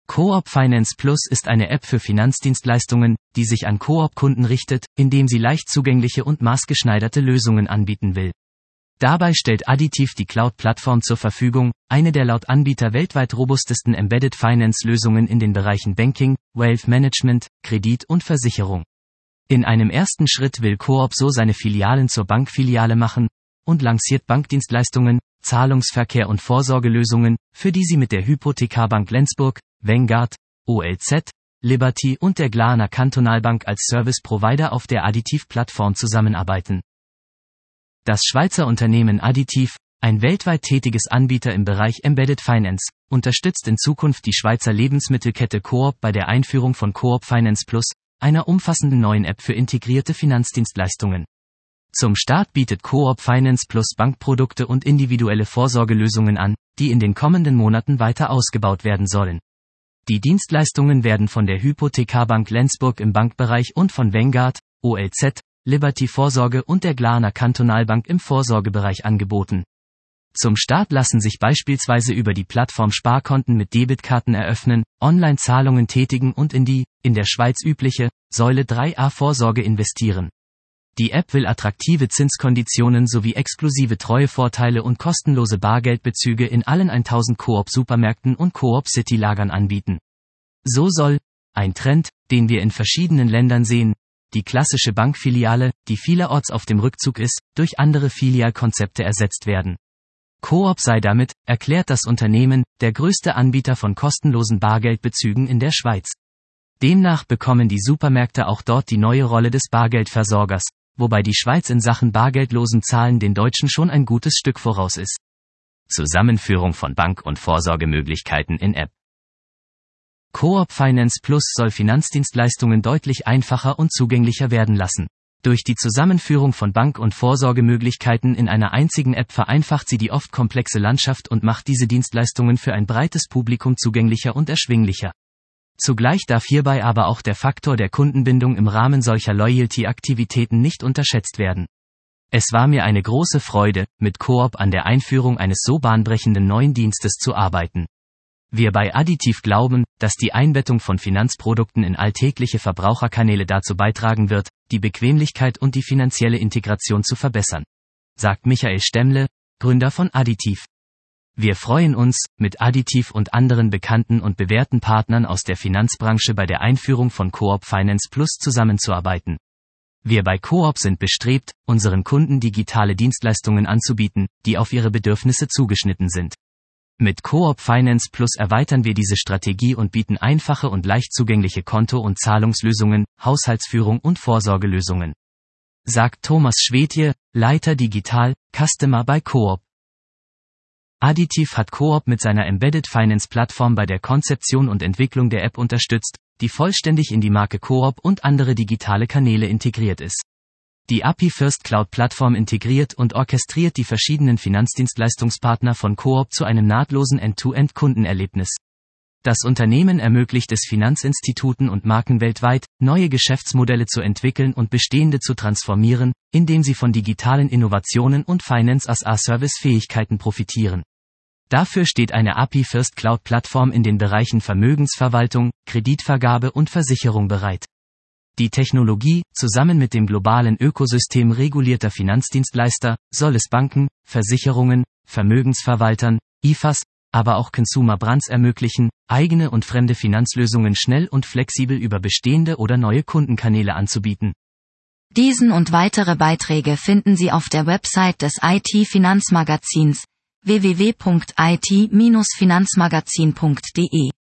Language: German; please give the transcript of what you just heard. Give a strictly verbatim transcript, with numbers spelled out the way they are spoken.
Coop Finance Plus ist eine App für Finanzdienstleistungen, die sich an Coop-Kunden richtet, indem sie leicht zugängliche und maßgeschneiderte Lösungen anbieten will. Dabei stellt Additiv die Cloud-Plattform zur Verfügung, eine der laut Anbieter weltweit robustesten Embedded Finance-Lösungen in den Bereichen Banking, Wealth Management, Kredit und Versicherung. In einem ersten Schritt will Coop so seine Filialen zur Bankfiliale machen und lanciert Bankdienstleistungen, Zahlungsverkehr und Vorsorgelösungen, für die sie mit der Hypothekarbank Lenzburg, Vanguard, O L Z, Liberty und der Glarner Kantonalbank als Service-Provider auf der Additiv-Plattform zusammenarbeiten. Das Schweizer Unternehmen Additiv, ein weltweit tätiges Anbieter im Bereich Embedded Finance, unterstützt in Zukunft die Schweizer Lebensmittelkette Coop bei der Einführung von Coop Finance Plus, einer umfassenden neuen App für integrierte Finanzdienstleistungen. Zum Start bietet Coop Finance Plus Bankprodukte und individuelle Vorsorgelösungen an, die in den kommenden Monaten weiter ausgebaut werden sollen. Die Dienstleistungen werden von der Hypothekarbank Lenzburg im Bankbereich und von Vanguard, O L Z, Liberty Vorsorge und der Glarner Kantonalbank im Vorsorgebereich angeboten. Zum Start lassen sich beispielsweise über die Plattform Sparkonten mit Debitkarten eröffnen, Online-Zahlungen tätigen und in die, in der Schweiz übliche, Säule drei a Vorsorge investieren. Die App will attraktive Zinskonditionen sowie exklusive Treuevorteile und kostenlose Bargeldbezüge in allen tausend Coop-Supermärkten und Coop-City-Lagern anbieten. So soll, ein Trend, den wir in verschiedenen Ländern sehen, die klassische Bankfiliale, die vielerorts auf dem Rückzug ist, durch andere Filialkonzepte ersetzt werden. Coop sei damit, erklärt das Unternehmen, der größte Anbieter von kostenlosen Bargeldbezügen in der Schweiz. Demnach bekommen die Supermärkte auch dort die neue Rolle des Bargeldversorgers, wobei die Schweiz in Sachen bargeldlosen Zahlen den Deutschen schon ein gutes Stück voraus ist. Zusammenführung von Bank- und Vorsorgemöglichkeiten in App. Coop Finance Plus soll Finanzdienstleistungen deutlich einfacher und zugänglicher werden lassen. Durch die Zusammenführung von Bank- und Vorsorgemöglichkeiten in einer einzigen App vereinfacht sie die oft komplexe Landschaft und macht diese Dienstleistungen für ein breites Publikum zugänglicher und erschwinglicher. Zugleich darf hierbei aber auch der Faktor der Kundenbindung im Rahmen solcher Loyalty-Aktivitäten nicht unterschätzt werden. Es war mir eine große Freude, mit Coop an der Einführung eines so bahnbrechenden neuen Dienstes zu arbeiten. Wir bei Additiv glauben, dass die Einbettung von Finanzprodukten in alltägliche Verbraucherkanäle dazu beitragen wird, die Bequemlichkeit und die finanzielle Integration zu verbessern, sagt Michael Stemmle, Gründer von Additiv. Wir freuen uns, mit Additiv und anderen bekannten und bewährten Partnern aus der Finanzbranche bei der Einführung von Coop Finance Plus zusammenzuarbeiten. Wir bei Coop sind bestrebt, unseren Kunden digitale Dienstleistungen anzubieten, die auf ihre Bedürfnisse zugeschnitten sind. Mit Coop Finance Plus erweitern wir diese Strategie und bieten einfache und leicht zugängliche Konto- und Zahlungslösungen, Haushaltsführung und Vorsorgelösungen, sagt Thomas Schwedje, Leiter Digital, Customer bei Coop. Additiv hat Coop mit seiner Embedded Finance Plattform bei der Konzeption und Entwicklung der App unterstützt, die vollständig in die Marke Coop und andere digitale Kanäle integriert ist. Die A P I First Cloud Plattform integriert und orchestriert die verschiedenen Finanzdienstleistungspartner von Coop zu einem nahtlosen End-to-End-Kundenerlebnis. Das Unternehmen ermöglicht es Finanzinstituten und Marken weltweit, neue Geschäftsmodelle zu entwickeln und bestehende zu transformieren, indem sie von digitalen Innovationen und Finance-as-a-Service-Fähigkeiten profitieren. Dafür steht eine A P I First Cloud Plattform in den Bereichen Vermögensverwaltung, Kreditvergabe und Versicherung bereit. Die Technologie, zusammen mit dem globalen Ökosystem regulierter Finanzdienstleister, soll es Banken, Versicherungen, Vermögensverwaltern, I F As, aber auch Consumer Brands ermöglichen, eigene und fremde Finanzlösungen schnell und flexibel über bestehende oder neue Kundenkanäle anzubieten. Diesen und weitere Beiträge finden Sie auf der Website des I T-Finanzmagazins w w w punkt i t Bindestrich finanzmagazin punkt d e.